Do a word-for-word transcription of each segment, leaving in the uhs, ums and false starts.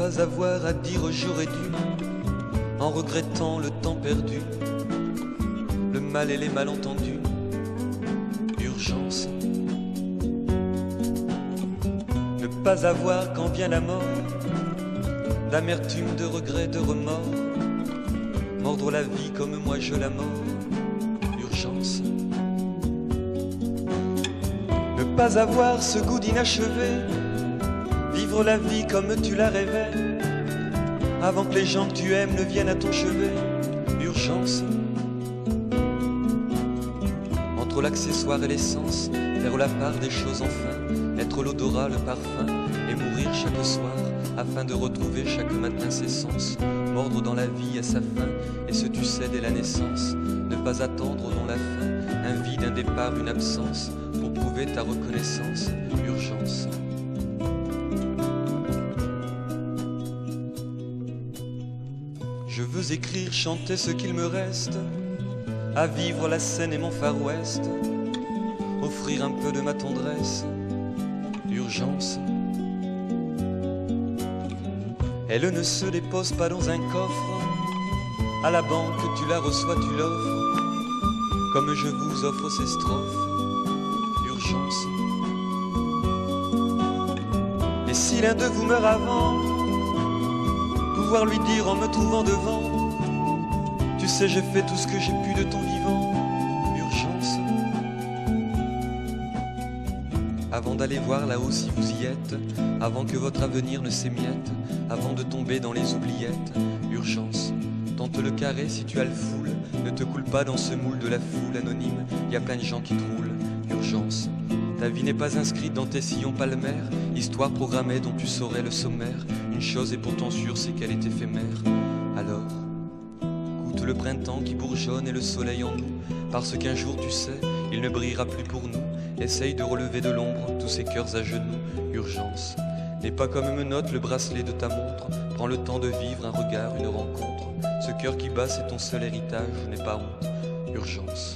pas avoir à dire j'aurais dû, en regrettant le temps perdu, le mal et les malentendus. Urgence. Ne pas avoir quand vient la mort, d'amertume, de regret, de remords, mordre la vie comme moi je la mords. Urgence. Ne pas avoir ce goût d'inachevé, vivre la vie comme tu la rêvais, avant que les gens que tu aimes ne viennent à ton chevet. Urgence. Entre l'accessoire et l'essence, faire la part des choses enfin, être l'odorat, le parfum, et mourir chaque soir, afin de retrouver chaque matin ses sens, mordre dans la vie à sa fin, et ce tu sais dès la naissance, ne pas attendre non la fin, un vide, un départ, une absence, pour prouver ta reconnaissance. Urgence. Je veux écrire, chanter ce qu'il me reste, à vivre la scène et mon Far West, offrir un peu de ma tendresse. Urgence. Elle ne se dépose pas dans un coffre, à la banque tu la reçois, tu l'offres, comme je vous offre ces strophes. Urgence. Et si l'un de vous meurt avant, pouvoir lui dire en me trouvant devant, tu sais j'ai fait tout ce que j'ai pu de ton vivant. Urgence. Avant d'aller voir là-haut si vous y êtes, avant que votre avenir ne s'émiette, avant de tomber dans les oubliettes. Urgence. Tente le carré si tu as le foule, ne te coule pas dans ce moule de la foule anonyme, y a plein de gens qui te roulent. Urgence. Ta vie n'est pas inscrite dans tes sillons palmaires, histoire programmée dont tu saurais le sommaire. Une chose est pourtant sûre, c'est qu'elle est éphémère. Alors, goûte le printemps qui bourgeonne et le soleil en nous, parce qu'un jour tu sais, il ne brillera plus pour nous. Essaye de relever de l'ombre tous ces cœurs à genoux. Urgence. N'aie pas comme menotte le bracelet de ta montre, prends le temps de vivre un regard, une rencontre. Ce cœur qui bat c'est ton seul héritage, n'aie pas honte. Urgence.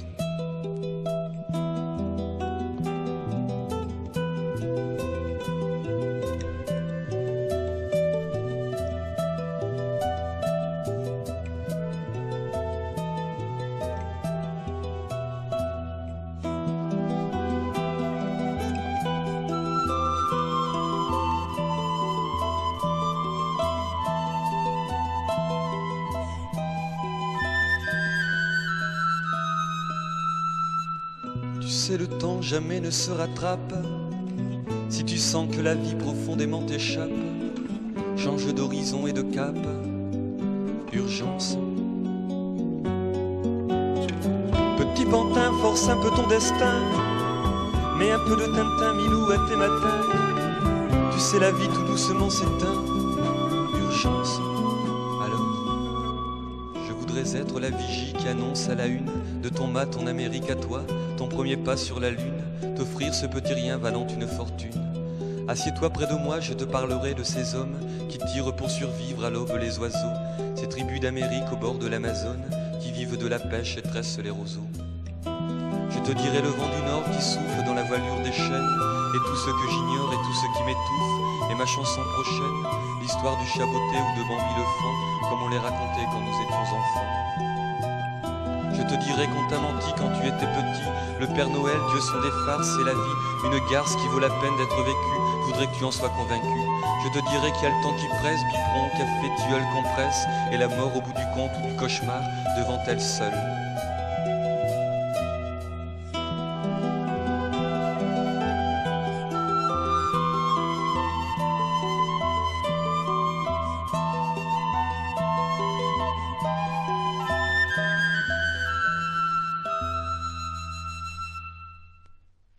Tu sais le temps jamais ne se rattrape, si tu sens que la vie profondément t'échappe, change d'horizon et de cap. Urgence. Petit pantin, force un peu ton destin, mets un peu de Tintin, Milou à tes matins. Tu sais la vie tout doucement s'éteint. Urgence. Je voudrais être la vigie qui annonce à la une de ton mat en Amérique à toi, ton premier pas sur la lune, t'offrir ce petit rien valant une fortune. Assieds-toi près de moi, je te parlerai de ces hommes qui tirent pour survivre à l'aube les oiseaux, ces tribus d'Amérique au bord de l'Amazone qui vivent de la pêche et tressent les roseaux. Je te dirai le vent du nord qui souffle dans la voilure des chênes, et tout ce que j'ignore et tout ce qui m'étouffe, et ma chanson prochaine, l'histoire du chaboté ou de Bambi le Fan, comme on les racontait quand nous étions enfants. Je te dirai qu'on t'a menti quand tu étais petit, le Père Noël, Dieu sont des farces et la vie, une garce qui vaut la peine d'être vécue, voudrais que tu en sois convaincu. Je te dirai qu'il y a le temps qui presse, biberon, café, tilleul, compresse, et la mort au bout du compte ou du cauchemar, devant elle seule.